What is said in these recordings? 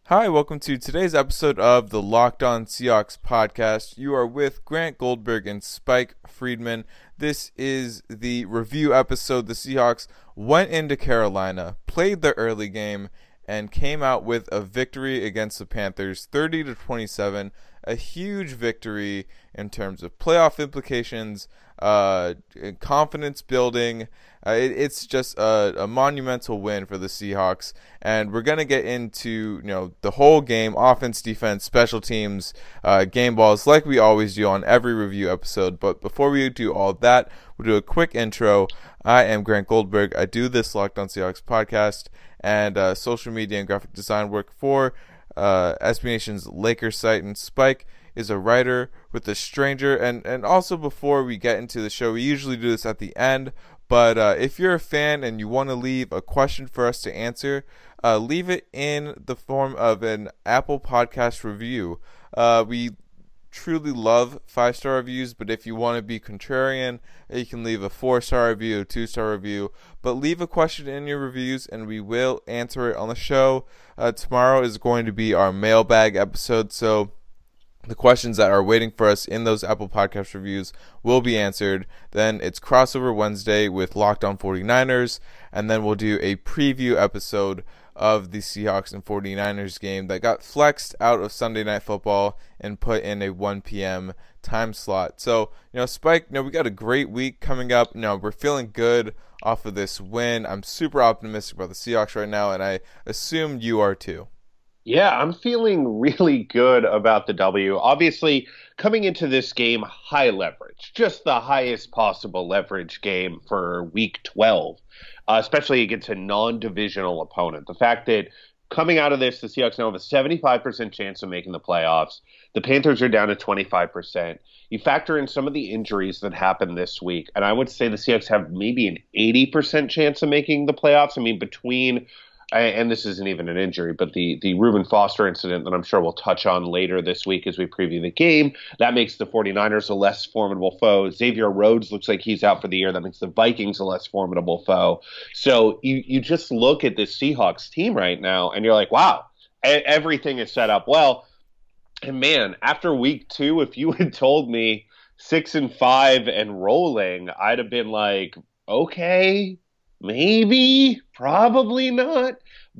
Hi, welcome to today's episode of the Locked On Seahawks podcast. You are with Grant Goldberg and Spike Friedman. This is the review episode. The Seahawks went into Carolina, played the early game, and came out with a victory against the Panthers, 30-27. A huge victory in terms of playoff implications, confidence building. It's just a monumental win for the Seahawks, and we're gonna get into the whole game, offense, defense, special teams, game balls, like we always do on every review episode. But before we do all that, we'll do a quick intro. I am Grant Goldberg. I do this Locked On Seahawks podcast and social media and graphic design work for SB Nation's Lakers site, and Spike is a writer with The Stranger. And also, before we get into the show, we usually do this at the end, but if you're a fan and you want to leave a question for us to answer, leave it in the form of an Apple Podcast review. We truly love 5-star reviews, but if you want to be contrarian, you can leave a 4-star review, a 2-star review, but leave a question in your reviews and we will answer it on the show. Tomorrow is going to be our mailbag episode, so the questions that are waiting for us in those Apple Podcast reviews will be answered. Then it's crossover Wednesday with Locked On 49ers, and then we'll do a preview episode of the Seahawks and 49ers game that got flexed out of Sunday Night Football and put in a 1 p.m. time slot. So, Spike, we got a great week coming up. We're feeling good off of this win. I'm super optimistic about the Seahawks right now, and I assume you are too. Yeah, I'm feeling really good about the W. Obviously, coming into this game, high leverage, just the highest possible leverage game for week 12, especially against a non-divisional opponent. The fact that coming out of this, the Seahawks now have a 75% chance of making the playoffs. The Panthers are down to 25%. You factor in some of the injuries that happened this week, and I would say the Seahawks have maybe an 80% chance of making the playoffs. I mean, between and this isn't even an injury, but the Reuben Foster incident that I'm sure we'll touch on later this week as we preview the game, that makes the 49ers a less formidable foe. Xavier Rhodes looks like he's out for the year. That makes the Vikings a less formidable foe. So you just look at this Seahawks team right now, and you're like, wow, everything is set up well. And man, after week 2, if you had told me 6-5 and rolling, I'd have been like, okay, maybe, probably not,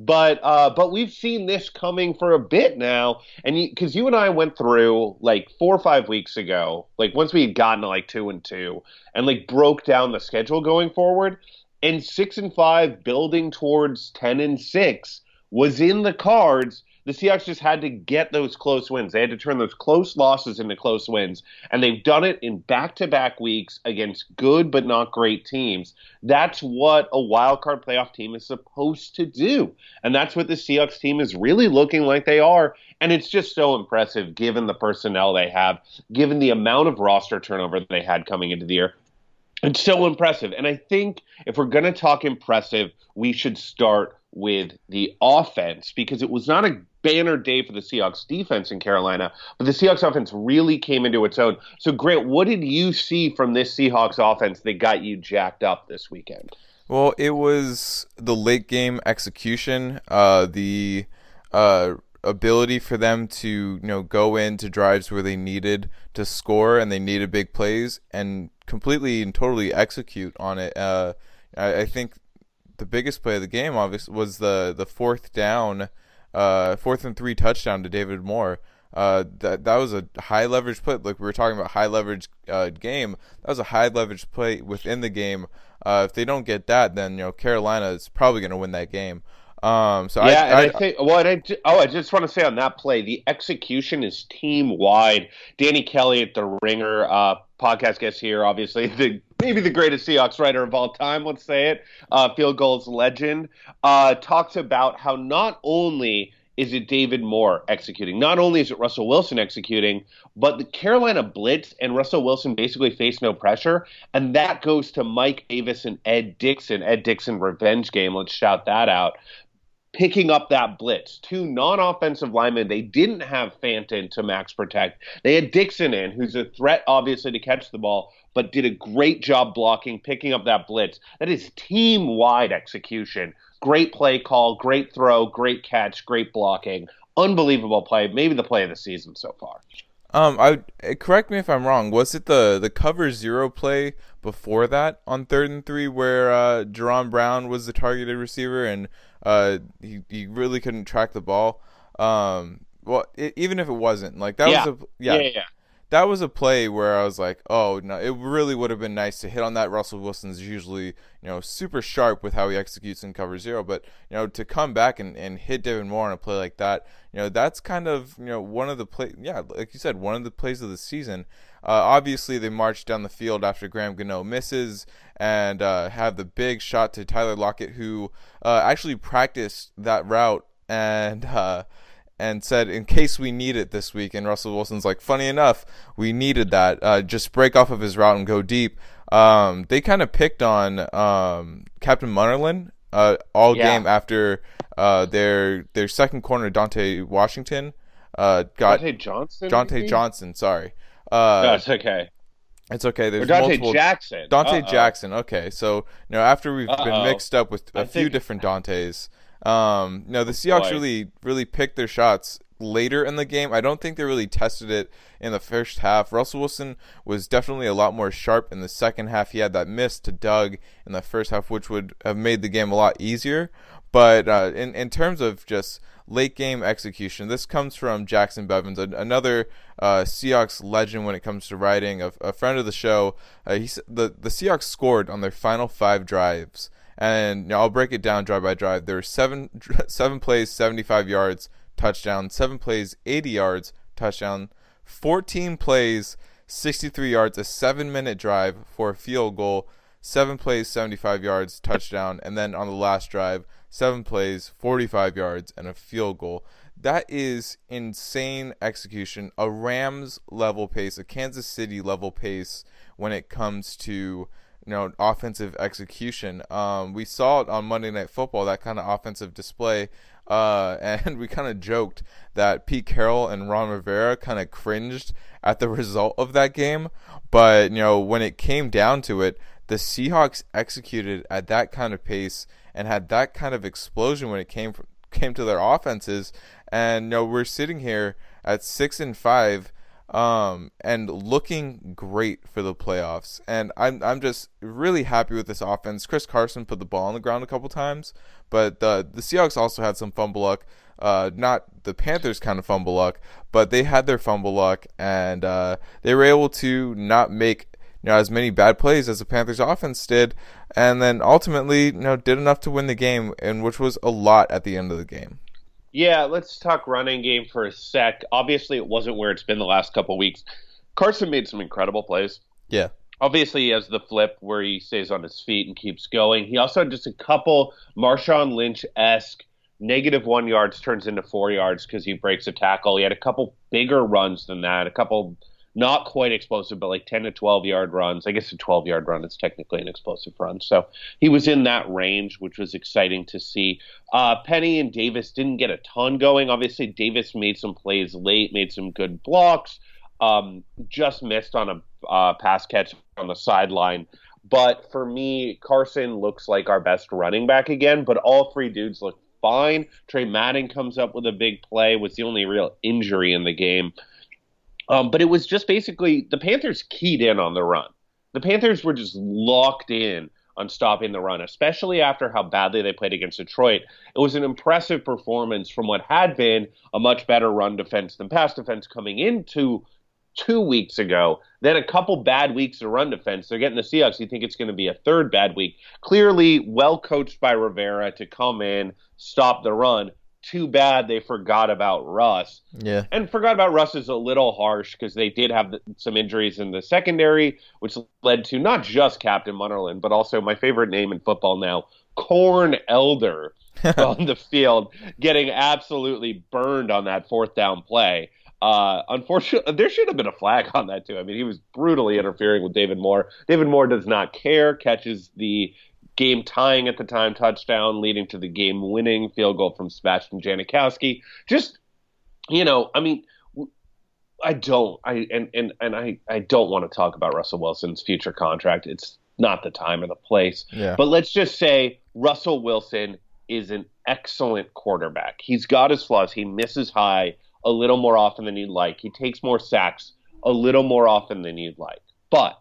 but we've seen this coming for a bit now, and because you and I went through like 4 or 5 weeks ago, like once we had gotten to like 2-2, and like broke down the schedule going forward, and 6-5 building towards 10-6 was in the cards. The Seahawks just had to get those close wins. They had to turn those close losses into close wins, and they've done it in back-to-back weeks against good but not great teams. That's what a wild-card playoff team is supposed to do, and that's what the Seahawks team is really looking like they are, and it's just so impressive given the personnel they have, given the amount of roster turnover that they had coming into the year. It's so impressive, and I think if we're going to talk impressive, we should start with the offense, because it was not a banner day for the Seahawks defense in Carolina, but the Seahawks offense really came into its own. So, Grant, what did you see from this Seahawks offense that got you jacked up this weekend? Well, it was the late game execution, the ability for them to go into drives where they needed to score and they needed big plays and completely and totally execute on it. I think the biggest play of the game, obviously, was the 4th down, 4th and 3 touchdown to David Moore. That was a high leverage play. Like we were talking about high leverage game. That was a high leverage play within the game. If they don't get that, then Carolina is probably going to win that game. I just want to say on that play, the execution is team wide. Danny Kelly at the Ringer podcast guest here, obviously maybe the greatest Seahawks writer of all time, let's say it, field goals legend, talks about how not only is it David Moore executing, not only is it Russell Wilson executing, but the Carolina blitz and Russell Wilson basically face no pressure, and that goes to Mike Davis and Ed Dickson revenge game, let's shout that out, picking up that blitz. 2 non-offensive linemen. They didn't have Fanton to max protect. They had Dixon in, who's a threat, obviously, to catch the ball, but did a great job blocking, picking up that blitz. That is team-wide execution. Great play call, great throw, great catch, great blocking. unbelievable play, maybe the play of the season so far. Correct me if I'm wrong. Was it the cover zero play before that on 3rd and 3 where Jerron Brown was the targeted receiver and he really couldn't track the ball? Even if it wasn't, like that was yeah. That was a play where I was like, oh no, it really would have been nice to hit on that. Russell Wilson's usually, super sharp with how he executes in cover zero, but to come back and hit Devin Moore on a play like that, that's kind of one of the like you said, one of the plays of the season. Obviously, they marched down the field after Graham Gano misses and have the big shot to Tyler Lockett, who actually practiced that route and said, in case we need it this week. And Russell Wilson's like, funny enough, we needed that. Just break off of his route and go deep. They kind of picked on Captain Munnerlyn all game after their second corner, Dante Washington, got Dante Johnson. Sorry. That's okay. It's okay. There's Dante Jackson. Dante Jackson. Okay, so after we've been mixed up with a few different Dantes. The Seahawks really picked their shots later in the game. I don't think they really tested it in the first half. Russell Wilson was definitely a lot more sharp in the second half. He had that miss to Doug in the first half, which would have made the game a lot easier. But in terms of just late game execution, this comes from Jackson Bevins, another Seahawks legend when it comes to writing, a friend of the show. The Seahawks scored on their final 5 drives. And I'll break it down drive by drive. There were seven plays, 75 yards, touchdown. 7 plays, 80 yards, touchdown. 14 plays, 63 yards, a 7-minute drive for a field goal. 7 plays, 75 yards, touchdown. And then on the last drive, 7 plays, 45 yards, and a field goal. That is insane execution. A Rams level pace, a Kansas City level pace when it comes to offensive execution. We saw it on Monday Night Football, that kind of offensive display, and we kind of joked that Pete Carroll and Ron Rivera kind of cringed at the result of that game. But when it came down to it, the Seahawks executed at that kind of pace and had that kind of explosion when it came to their offenses. And we're sitting here at 6-5. And looking great for the playoffs. And I'm just really happy with this offense. Chris Carson put the ball on the ground a couple times, but the Seahawks also had some fumble luck. Not the Panthers kind of fumble luck, but they had their fumble luck, and they were able to not make as many bad plays as the Panthers offense did, and then ultimately did enough to win the game, and which was a lot at the end of the game. Yeah, let's talk running game for a sec. Obviously, it wasn't where it's been the last couple of weeks. Carson made some incredible plays. Yeah. Obviously, he has the flip where he stays on his feet and keeps going. He also had just a couple Marshawn Lynch-esque -1 yards turns into 4 yards because he breaks a tackle. He had a couple bigger runs than that, a couple not quite explosive, but like 10 to 12-yard runs. I guess a 12-yard run is technically an explosive run. So he was in that range, which was exciting to see. Penny and Davis didn't get a ton going. Obviously, Davis made some plays late, made some good blocks, just missed on a pass catch on the sideline. But for me, Carson looks like our best running back again, but all 3 dudes look fine. Trey Madden comes up with a big play, was the only real injury in the game. But it was just basically the Panthers keyed in on the run. The Panthers were just locked in on stopping the run, especially after how badly they played against Detroit. It was an impressive performance from what had been a much better run defense than pass defense coming into 2 weeks ago. Then a couple bad weeks of run defense. They're getting the Seahawks. You think it's going to be a third bad week. Clearly well coached by Rivera to come in, stop the run. Too bad they forgot about Russ. Yeah. And forgot about Russ is a little harsh because they did have some injuries in the secondary, which led to not just Captain Munnerlyn, but also my favorite name in football now, Corn Elder, on the field, getting absolutely burned on that 4th down play. Unfortunately, there should have been a flag on that too. I mean, he was brutally interfering with David Moore. David Moore does not care, catches the game tying at the time touchdown, leading to the game winning field goal from Sebastian Janikowski. Just, I mean, I don't want to talk about Russell Wilson's future contract. It's not the time or the place. Yeah. But let's just say Russell Wilson is an excellent quarterback. He's got his flaws. He misses high a little more often than you'd like. He takes more sacks a little more often than you'd like. But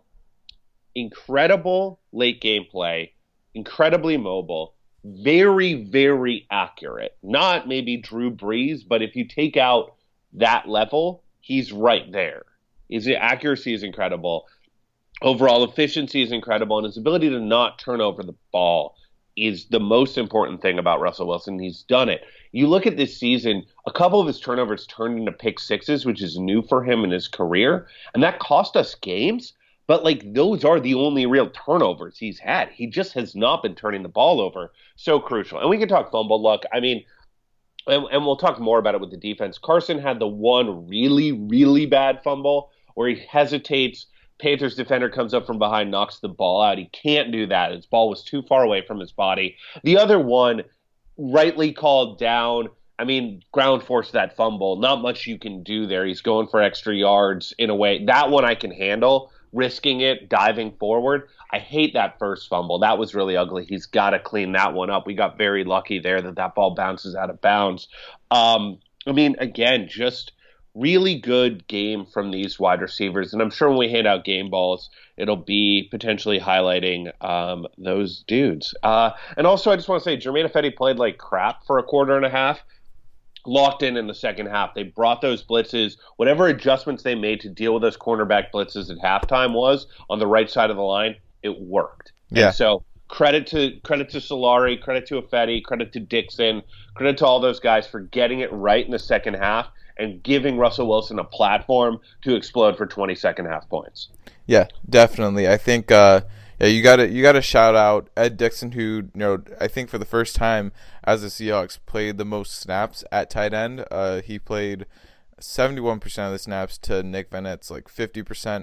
incredible late game play, incredibly mobile, very, very accurate. Not maybe Drew Brees, but if you take out that level, he's right there. His accuracy is incredible. Overall efficiency is incredible, and his ability to not turn over the ball is the most important thing about Russell Wilson. He's done it. You look at this season, a couple of his turnovers turned into pick sixes, which is new for him in his career, and that cost us games. But, like, those are the only real turnovers he's had. He just has not been turning the ball over. So crucial. And we can talk fumble luck. I mean, and we'll talk more about it with the defense. Carson had the one really, really bad fumble where he hesitates. Panthers defender comes up from behind, knocks the ball out. He can't do that. His ball was too far away from his body. The other one, rightly called down. I mean, ground force that fumble. Not much you can do there. He's going for extra yards in a way. That one I can handle. Risking it, diving forward. I hate that first fumble. That was really ugly. He's got to clean that one up. We got very lucky there that ball bounces out of bounds. I mean, again, just really good game from these wide receivers. And I'm sure when we hand out game balls, it'll be potentially highlighting those dudes. And also, I just want to say, Germain Ifedi played like crap for a quarter and a half. Locked in the second half. They brought those blitzes, whatever adjustments they made to deal with those cornerback blitzes at halftime was on the right side of the line, it worked. Yeah. And so credit to Solari, credit to Ifedi, credit to Dixon, credit to all those guys for getting it right in the second half and giving Russell Wilson a platform to explode for 20 second half points. Yeah, definitely. I think you got to shout out Ed Dixon, who, I think for the first time as the Seahawks played the most snaps at tight end. He played 71% of the snaps to Nick Vannett's like 50%.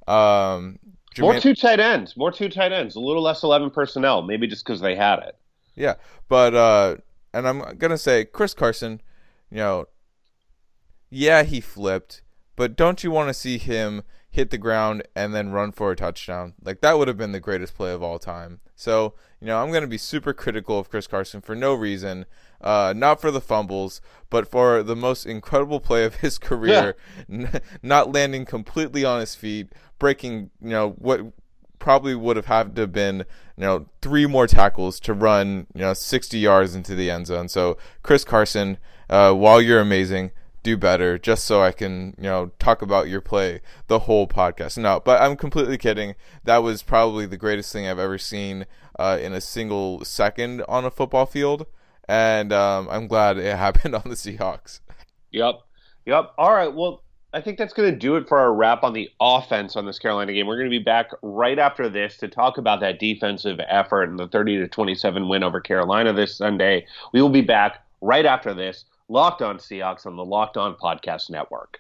More two tight ends, a little less 11 personnel, maybe just because they had it. Yeah, but and I'm gonna say Chris Carson, yeah, he flipped, but don't you want to see him hit the ground and then run for a touchdown? Like, that would have been the greatest play of all time. So, I'm going to be super critical of Chris Carson for no reason, not for the fumbles, but for the most incredible play of his career, not landing completely on his feet, breaking, what probably would have had to have been, 3 more tackles to run, 60 yards into the end zone. So, Chris Carson, while you're amazing, do better, just so I can, talk about your play the whole podcast. No, but I'm completely kidding. That was probably the greatest thing I've ever seen in a single second on a football field, and I'm glad it happened on the Seahawks. Yep. All right, well, I think that's going to do it for our wrap on the offense on this Carolina game. We're going to be back right after this to talk about that defensive effort and the 30-27 win over Carolina this Sunday. We will be back right after this. Locked On Seahawks on the Locked On Podcast Network.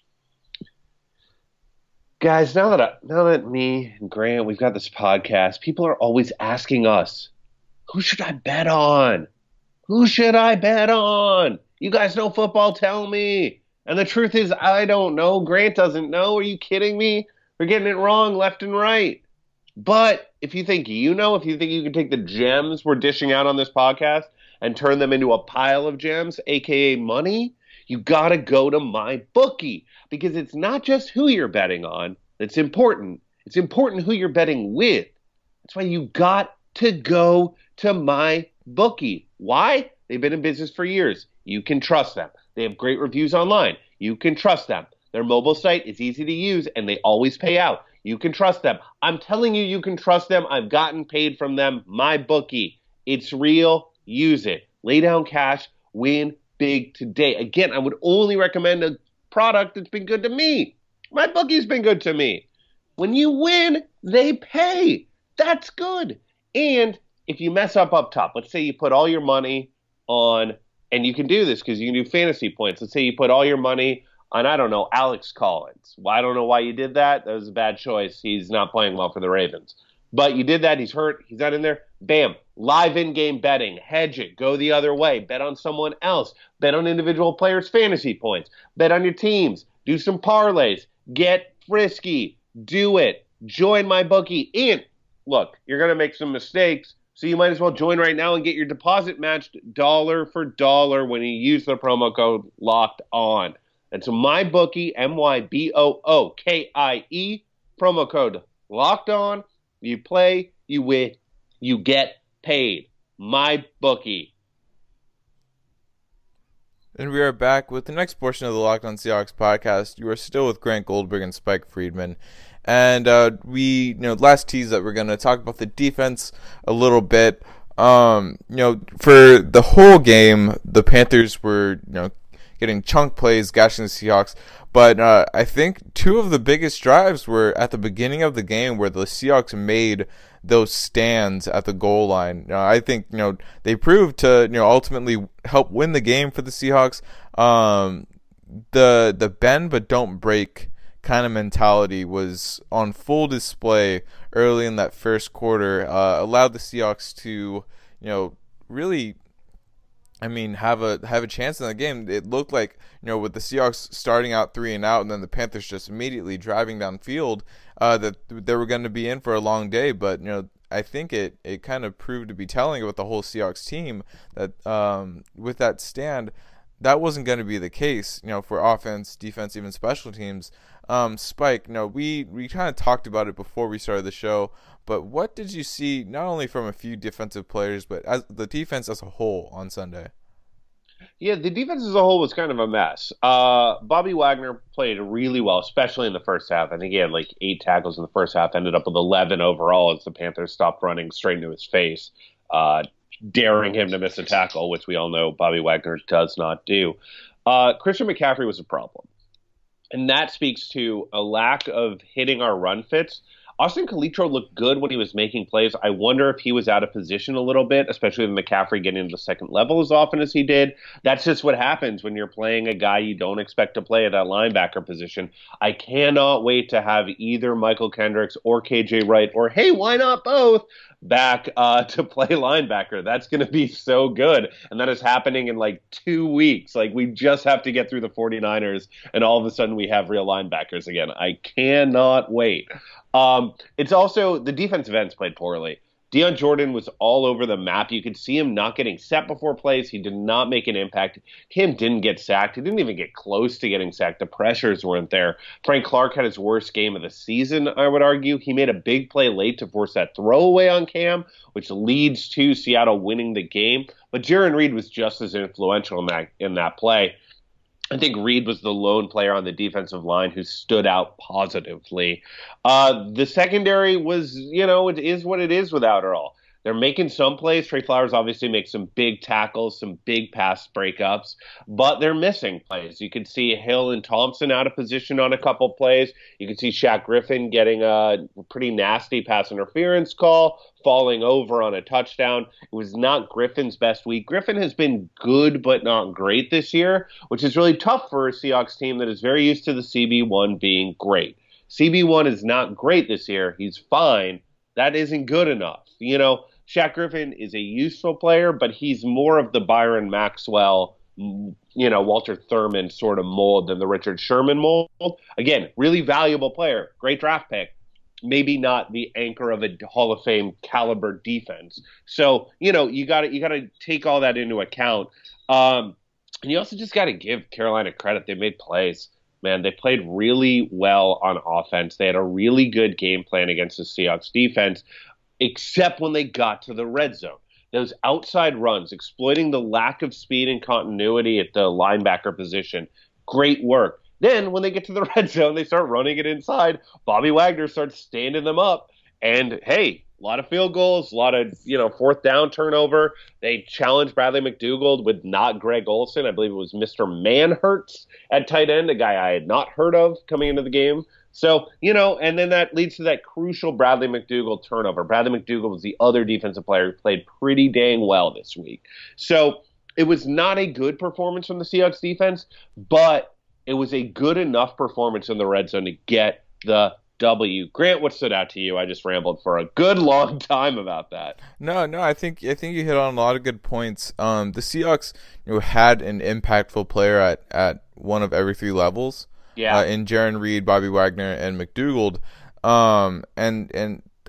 Guys, now that me and Grant, we've got this podcast, people are always asking us, who should I bet on? Who should I bet on? You guys know football, tell me. And the truth is, I don't know. Grant doesn't know. Are you kidding me? We're getting it wrong left and right. But if you think if you think you can take the gems we're dishing out on this podcast and turn them into a pile of gems, aka money, you got to go to MyBookie, because it's not just who you're betting on that's important. It's important who you're betting with. That's why you got to go to MyBookie. Why? They've been in business for years. You can trust them. They have great reviews online. You can trust them. Their mobile site is easy to use, and they always pay out. You can trust them. I'm telling you, you can trust them. I've gotten paid from them. MyBookie. It's real. Use it. Lay down cash. Win big today. Again, I would only recommend a product that's been good to me. MyBookie's been good to me. When you win, they pay. That's good. And if you mess up top, let's say you put all your money on, and you can do this because you can do fantasy points. Let's say you put all your money on, I don't know, Alex Collins. Well, I don't know why you did that. That was a bad choice. He's not playing well for the Ravens. But you did that. He's hurt. He's not in there. Bam. Live in-game betting. Hedge it. Go the other way. Bet on someone else. Bet on individual players' fantasy points. Bet on your teams. Do some parlays. Get frisky. Do it. Join MyBookie. And look, you're going to make some mistakes. So you might as well join right now and get your deposit matched dollar for dollar when you use the promo code Locked On. That's MyBookie, MyBookie, promo code Locked On. You play, you win, you get paid. MyBookie. And we are back with the next portion of the Locked On Seahawks podcast. You are still with Grant Goldberg and Spike Friedman. And we, last tease that we're going to talk about the defense a little bit. For the whole game, the Panthers were, getting chunk plays, gashing the Seahawks. But I think two of the biggest drives were at the beginning of the game where the Seahawks made those stands at the goal line. I think, they proved to, ultimately help win the game for the Seahawks. The bend but don't break kind of mentality was on full display early in that first quarter, allowed the Seahawks to, really, have a chance in the game. It looked like, with the Seahawks starting out 3 and out, and then the Panthers just immediately driving downfield, that they were going to be in for a long day. But I think it kind of proved to be telling with the whole Seahawks team that with that stand, that wasn't going to be the case. For offense, defense, even special teams. Spike, we kind of talked about it before we started the show, but what did you see, not only from a few defensive players, but as the defense as a whole on Sunday? Yeah, the defense as a whole was kind of a mess. Bobby Wagner played really well, especially in the first half. I think he had like 8 tackles in the first half, ended up with 11 overall as the Panthers stopped running straight into his face, daring him to miss a tackle, which we all know Bobby Wagner does not do. Christian McCaffrey was a problem. And that speaks to a lack of hitting our run fits. Austin Calitro looked good when he was making plays. I wonder if he was out of position a little bit, especially with McCaffrey getting into the second level as often as he did. That's just what happens when you're playing a guy you don't expect to play at that linebacker position. I cannot wait to have either Michael Kendricks or KJ Wright, or hey, why not both, back to play linebacker. That's going to be so good. And that is happening in like 2 weeks. Like, we just have to get through the 49ers, and all of a sudden we have real linebackers again. I cannot wait. It's also the defensive ends played poorly. Dion Jordan was all over the map. You could see him not getting set before plays. He did not make an impact. Cam didn't get sacked. He didn't even get close to getting sacked. The pressures weren't there. Frank Clark had his worst game of the season, I would argue. He made a big play late to force that throwaway on Cam, which leads to Seattle winning the game. But Jarran Reed was just as influential in that play. I think Reed was the lone player on the defensive line who stood out positively. The secondary was, it is what it is without it all. They're making some plays. Trey Flowers obviously makes some big tackles, some big pass breakups, but they're missing plays. You could see Hill and Thompson out of position on a couple plays. You could see Shaq Griffin getting a pretty nasty pass interference call, falling over on a touchdown. It was not Griffin's best week. Griffin has been good but not great this year, which is really tough for a Seahawks team that is very used to the CB1 being great. CB1 is not great this year. He's fine. That isn't good enough. Shaq Griffin is a useful player, but he's more of the Byron Maxwell, Walter Thurman sort of mold than the Richard Sherman mold. Again, really valuable player, great draft pick. Maybe not the anchor of a Hall of Fame caliber defense. So, you got to take all that into account. And you also just got to give Carolina credit. They made plays. Man, they played really well on offense. They had a really good game plan against the Seahawks defense, except when they got to the red zone. Those outside runs, exploiting the lack of speed and continuity at the linebacker position. Great work. Then when they get to the red zone, they start running it inside. Bobby Wagner starts standing them up. And, hey, a lot of field goals, a lot of, fourth down turnover. They challenged Bradley McDougald with not Greg Olsen. I believe it was Mr. Manhertz at tight end, a guy I had not heard of coming into the game. So, and then that leads to that crucial Bradley McDougald turnover. Bradley McDougald was the other defensive player who played pretty dang well this week. So it was not a good performance from the Seahawks defense, but it was a good enough performance in the red zone to get the W. Grant, what stood out to you? I just rambled for a good long time about that. No, I think you hit on a lot of good points. The Seahawks had an impactful player at one of every 3 levels. Yeah. In Jarran Reed, Bobby Wagner, and McDougald. And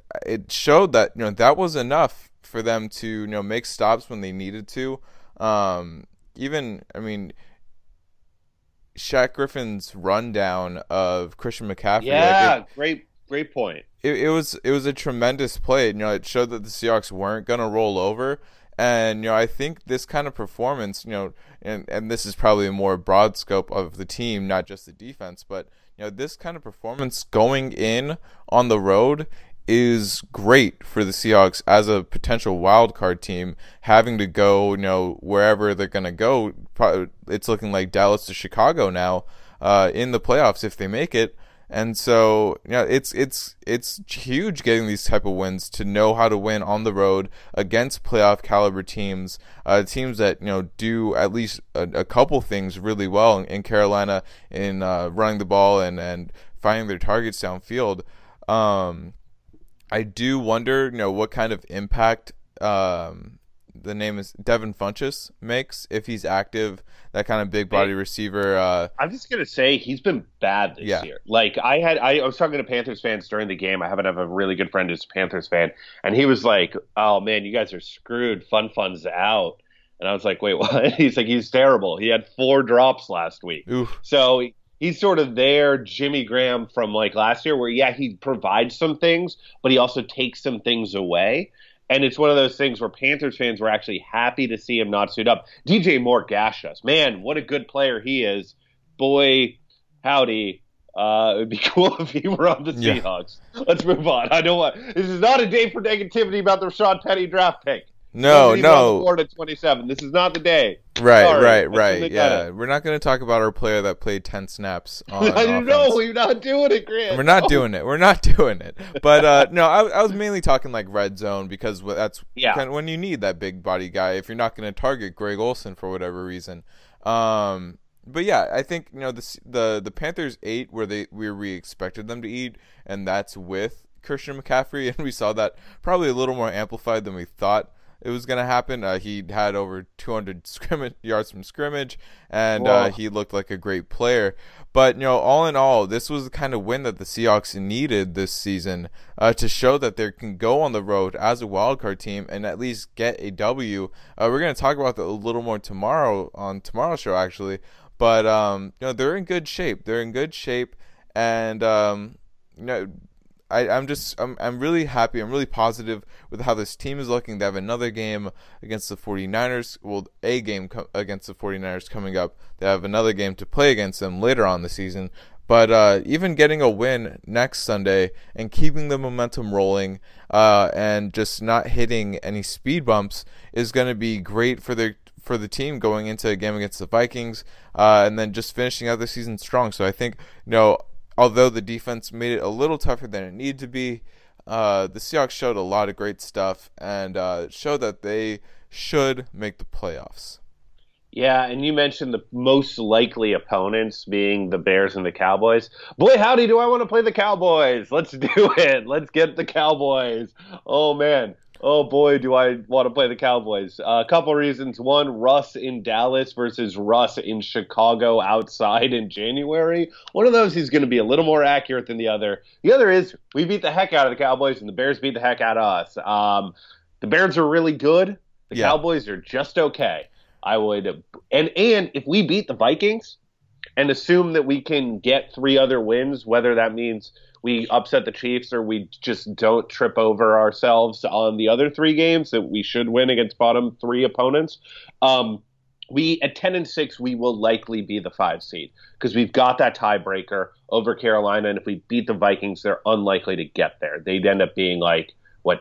it showed that that was enough for them to make stops when they needed to. Even I mean, Shaq Griffin's rundown of Christian McCaffrey. Yeah, great point. It was a tremendous play. It showed that the Seahawks weren't gonna roll over. And I think this kind of performance, and this is probably a more broad scope of the team, not just the defense, but this kind of performance going in on the road is great for the Seahawks as a potential wild card team, having to go wherever they're going to go. It's looking like Dallas to Chicago now in the playoffs if they make it. And so, it's huge getting these type of wins, to know how to win on the road against playoff caliber teams, teams that do at least a couple things really well in Carolina, in running the ball and finding their targets downfield. I do wonder, what kind of impact the name is Devin Funchess makes if he's active. That kind of big body receiver. I'm just gonna say he's been bad this year. Like I was talking to Panthers fans during the game. I happen to have a really good friend who's a Panthers fan, and he was like, "Oh man, you guys are screwed. Fun's out." And I was like, "Wait, what?" He's like, "He's terrible. He had 4 drops last week." Oof. So he's sort of their Jimmy Graham from like last year, where he provides some things, but he also takes some things away. And it's one of those things where Panthers fans were actually happy to see him not suit up. DJ Moore gashed us. Man, what a good player he is. Boy, howdy. It would be cool if he were on the Seahawks. Let's move on. This is not a day for negativity about the Rashad Penny draft pick. No. Florida 27. This is not the day. Right. Yeah, we're not going to talk about our player that played 10 snaps on I know, we're not doing it, Grant. We're not doing it. But no, I was mainly talking like red zone, because that's kind of when you need that big body guy if you're not going to target Greg Olsen for whatever reason. But yeah, I think the Panthers ate where we expected them to eat, and that's with Christian McCaffrey, and we saw that probably a little more amplified than we thought it was going to happen. He had over 200 yards from scrimmage, and he looked like a great player. But, all in all, this was the kind of win that the Seahawks needed this season to show that they can go on the road as a wildcard team and at least get a W. We're going to talk about that a little more tomorrow on tomorrow's show, actually. But, they're in good shape. And, I'm really happy. I'm really positive with how this team is looking. They have another game against the 49ers. Well, a game against the 49ers coming up. They have another game to play against them later on the season. But even getting a win next Sunday and keeping the momentum rolling and just not hitting any speed bumps is going to be great for the team going into a game against the Vikings and then just finishing out the season strong. So I think, although the defense made it a little tougher than it needed to be, the Seahawks showed a lot of great stuff and showed that they should make the playoffs. Yeah, and you mentioned the most likely opponents being the Bears and the Cowboys. Boy, howdy, do I want to play the Cowboys. Let's do it. Let's get the Cowboys. Oh, man. Oh, boy, do I want to play the Cowboys. A couple reasons. One, Russ in Dallas versus Russ in Chicago outside in January. One of those is going to be a little more accurate than the other. The other is we beat the heck out of the Cowboys, and the Bears beat the heck out of us. The Bears are really good. The Cowboys are just okay. I would and if we beat the Vikings and assume that we can get 3 other wins, whether that means we upset the Chiefs or we just don't trip over ourselves on the other 3 games that we should win against bottom 3 opponents, we at 10-6 we will likely be the 5 seed because we've got that tiebreaker over Carolina, and if we beat the Vikings, they're unlikely to get there. They'd end up being like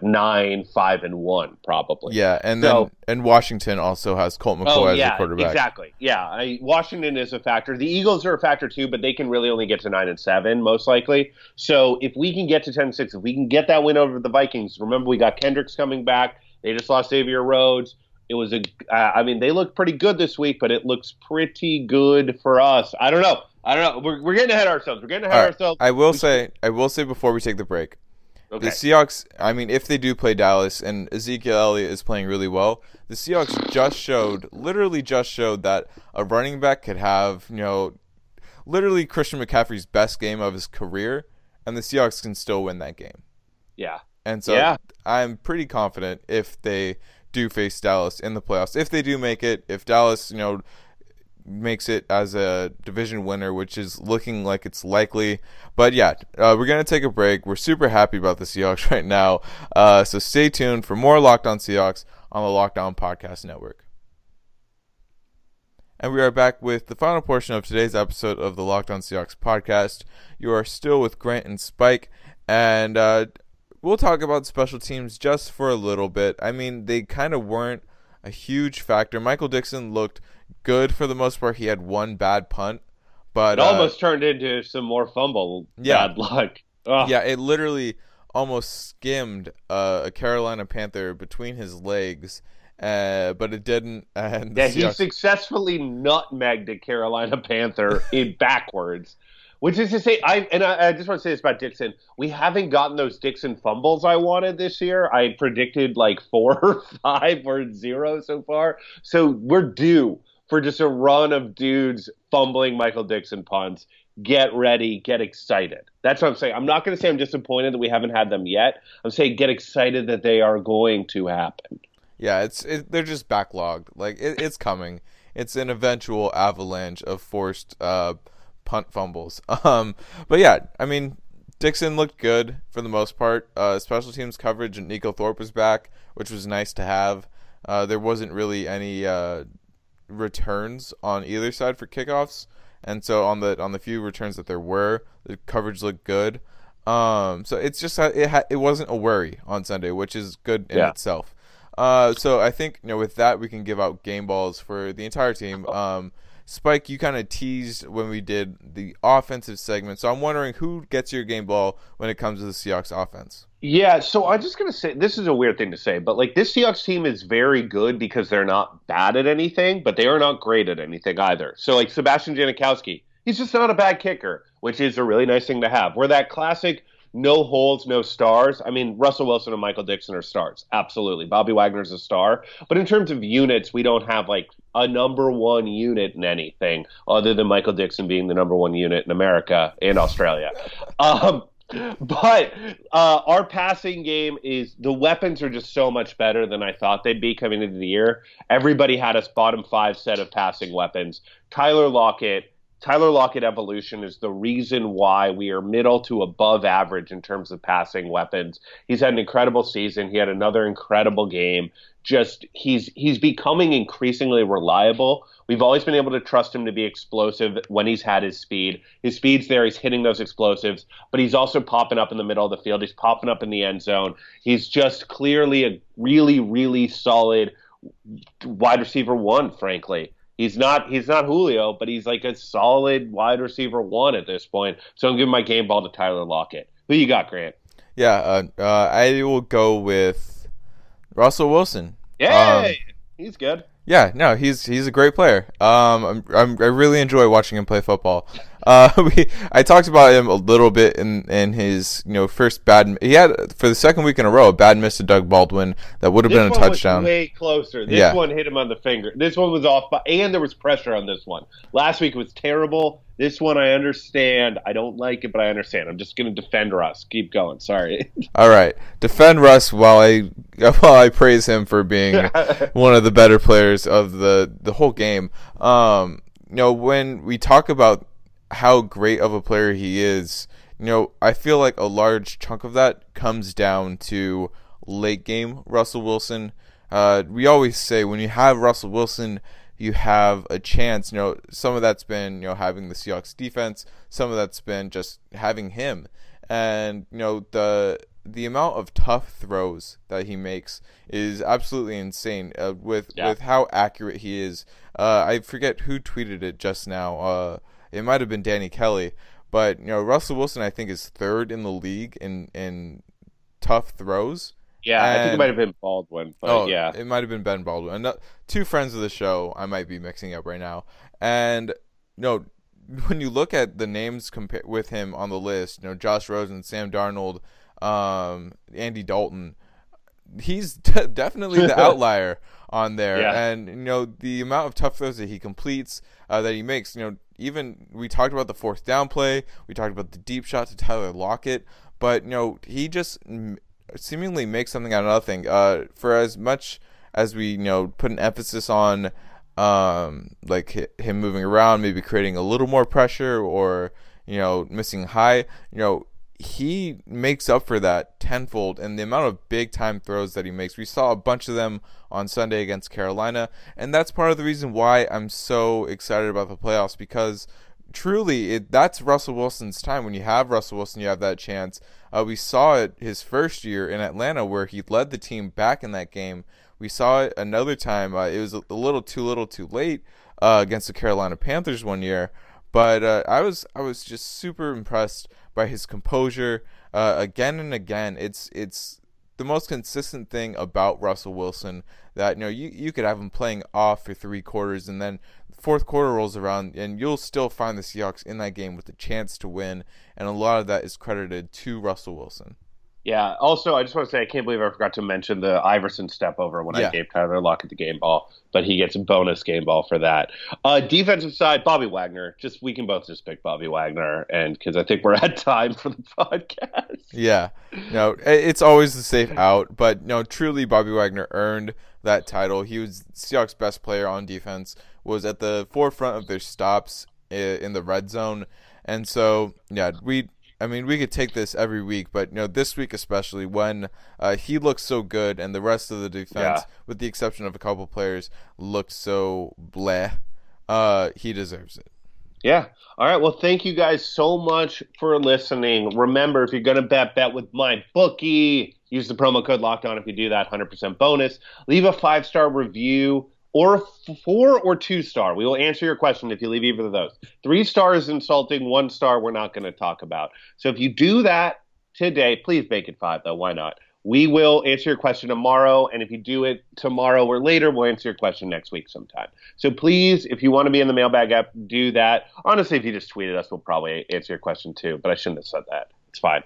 9-5-1 probably. Yeah, and Washington also has Colt McCoy as a quarterback. Exactly. Yeah, Washington is a factor. The Eagles are a factor too, but they can really only get to 9-7 most likely. So if we can get to 10-6, if we can get that win over the Vikings, remember we got Kendricks coming back. They just lost Xavier Rhodes. It was they looked pretty good this week, but it looks pretty good for us. I don't know. We're getting ahead of ourselves. I will say before we take the break. Okay. The Seahawks, if they do play Dallas and Ezekiel Elliott is playing really well, the Seahawks literally just showed that a running back could have, literally Christian McCaffrey's best game of his career, and the Seahawks can still win that game. Yeah. And so Yeah. I'm pretty confident if they do face Dallas in the playoffs, if they do make it, if Dallas, makes it as a division winner, which is looking like it's likely. But yeah, we're going to take a break. We're super happy about the Seahawks right now. So stay tuned for more Locked On Seahawks on the Locked On Podcast Network. And we are back with the final portion of today's episode of the Locked On Seahawks podcast. You are still with Grant and Spike, and we'll talk about special teams just for a little bit. I mean, they kind of weren't a huge factor. Michael Dickson looked good for the most part. He had one bad punt, but it almost turned into some more fumble bad luck. Ugh. Yeah, it literally almost skimmed a Carolina Panther between his legs, but it didn't. And he successfully nutmegged a Carolina Panther in backwards. Which is to say, I just want to say this about Dickson. We haven't gotten those Dickson fumbles I wanted this year. I predicted like 4 or 5 or 0 so far. So we're due for just a run of dudes fumbling Michael Dickson punts. Get ready, get excited. That's what I'm saying. I'm not going to say I'm disappointed that we haven't had them yet. I'm saying get excited that they are going to happen. Yeah, they're just backlogged. Like it's coming. It's an eventual avalanche of forced punt fumbles. But yeah, I mean, Dickson looked good for the most part. Special teams coverage and Nico Thorpe was back, which was nice to have. There wasn't really any returns on either side for kickoffs, and so on the few returns that there were, the coverage looked good. So it's just it wasn't a worry on Sunday, which is good in itself. So I think with that we can give out game balls for the entire team. Spike, you kind of teased when we did the offensive segment, so I'm wondering who gets your game ball when it comes to the Seahawks offense. Yeah, so I'm just going to say, this is a weird thing to say, but like this Seahawks team is very good because they're not bad at anything, but they are not great at anything either. So like Sebastian Janikowski, he's just not a bad kicker, which is a really nice thing to have. We're that classic no holes, no stars. I mean, Russell Wilson and Michael Dickson are stars. Absolutely. Bobby Wagner's a star. But in terms of units, we don't have like a number one unit in anything other than Michael Dickson being the number one unit in America and Australia. But our passing game is – the weapons are just so much better than I thought they'd be coming into the year. Everybody had us bottom 5 set of passing weapons. Tyler Lockett evolution is the reason why we are middle to above average in terms of passing weapons. He's had an incredible season. He had another incredible game. Just he's becoming increasingly reliable. We've always been able to trust him to be explosive when he's had his speed. His speed's there. He's hitting those explosives, but he's also popping up in the middle of the field. He's popping up in the end zone. He's just clearly a really, really solid wide receiver 1, frankly. He's not Julio, but he's like a solid wide receiver 1 at this point. So I'm giving my game ball to Tyler Lockett. Who you got, Grant? Yeah, I will go with Russell Wilson. Yay! He's good. Yeah, no, he's a great player. I really enjoy watching him play football. I talked about him a little bit in his first bad. He had for the second week in a row a bad miss to Doug Baldwin that would have been a touchdown. Was way closer. This one hit him on the finger. This one was off, and there was pressure on this one. Last week was terrible. This one I understand. I don't like it, but I understand. I'm just going to defend Russ. Keep going. Sorry. All right, defend Russ while I praise him for being one of the better players of the whole game. When we talk about how great of a player he is, I feel like a large chunk of that comes down to late game Russell Wilson. We always say when you have Russell Wilson, you have a chance. Some of that's been having the Seahawks defense. Some of that's been just having him. And the amount of tough throws that he makes is absolutely insane. With how accurate he is. I forget who tweeted it just now. It might have been Danny Kelly, but Russell Wilson I think is 3rd in the league in tough throws. Yeah, I think it might have been Baldwin, but yeah. It might have been Ben Baldwin. And 2 friends of the show I might be mixing up right now. And when you look at the names with him on the list, Josh Rosen, Sam Darnold, Andy Dalton, he's definitely the outlier on there. Yeah. And the amount of tough throws that he completes, that he makes, even we talked about the 4th down play, we talked about the deep shot to Tyler Lockett, but he just seemingly make something out of nothing. For as much as we put an emphasis on like him moving around, maybe creating a little more pressure, or missing high, he makes up for that tenfold in the amount of big time throws that he makes. We saw a bunch of them on Sunday against Carolina, and that's part of the reason why I'm so excited about the playoffs, because truly that's Russell Wilson's time. When you have Russell Wilson, you have that chance. We saw it his first year in Atlanta where he led the team back in that game. We saw it another time. It was a little too late against the Carolina Panthers one year. But I was just super impressed by his composure again and again. It's the most consistent thing about Russell Wilson, that you could have him playing off for 3 quarters, and then the fourth quarter rolls around and you'll still find the Seahawks in that game with a chance to win, and a lot of that is credited to Russell Wilson. Yeah. Also, I just want to say I can't believe I forgot to mention the Iverson step over when I gave Tyler Lockett the game ball, but he gets a bonus game ball for that. Defensive side, Bobby Wagner. We can both just pick Bobby Wagner, and because I think we're at time for the podcast. Yeah. No, it's always the safe out, but truly Bobby Wagner earned that title. He was Seahawks' best player on defense, was at the forefront of their stops in the red zone, and so we could take this every week, but this week especially, when he looked so good and the rest of the defense, with the exception of a couple players, looked so bleh, he deserves it. Yeah. All right. Well, thank you guys so much for listening. Remember, if you're going to bet with my bookie. Use the promo code LOCKEDON if you do that, 100% bonus. Leave a 5-star review, or 4 or 2-star. We will answer your question if you leave either of those. 3 stars is insulting. 1 star we're not going to talk about. So if you do that today, please make it 5, though. Why not? We will answer your question tomorrow, and if you do it tomorrow or later, we'll answer your question next week sometime. So please, if you want to be in the mailbag app, do that. Honestly, if you just tweeted us, we'll probably answer your question too, but I shouldn't have said that. It's fine.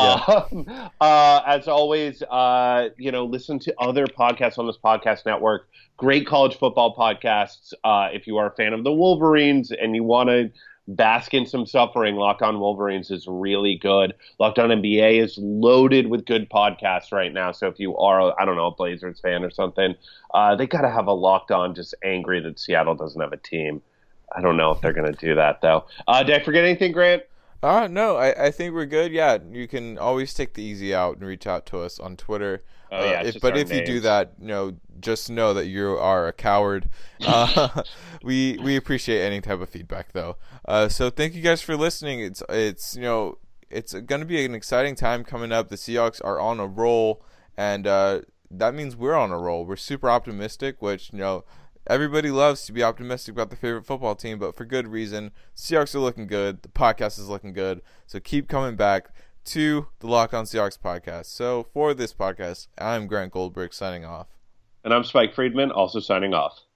Yeah. As always, listen to other podcasts on this podcast network. Great college football podcasts. If you are a fan of the Wolverines and you want to bask in some suffering, Locked On Wolverines is really good. Locked On NBA is loaded with good podcasts right now. So if you are, a Blazers fan or something, they got to have a Locked On just angry that Seattle doesn't have a team. I don't know if they're going to do that, though. Did I forget anything, Grant? No, I think we're good. Yeah, you can always take the easy out and reach out to us on Twitter. If you do that, just know that you are a coward. We appreciate any type of feedback, though. So thank you guys for listening. It's going to be an exciting time coming up. The Seahawks are on a roll, and that means we're on a roll. We're super optimistic, which everybody loves to be optimistic about their favorite football team, but for good reason. Seahawks are looking good. The podcast is looking good. So keep coming back to the Locked On Seahawks podcast. So for this podcast, I'm Grant Goldberg signing off. And I'm Spike Friedman, also signing off.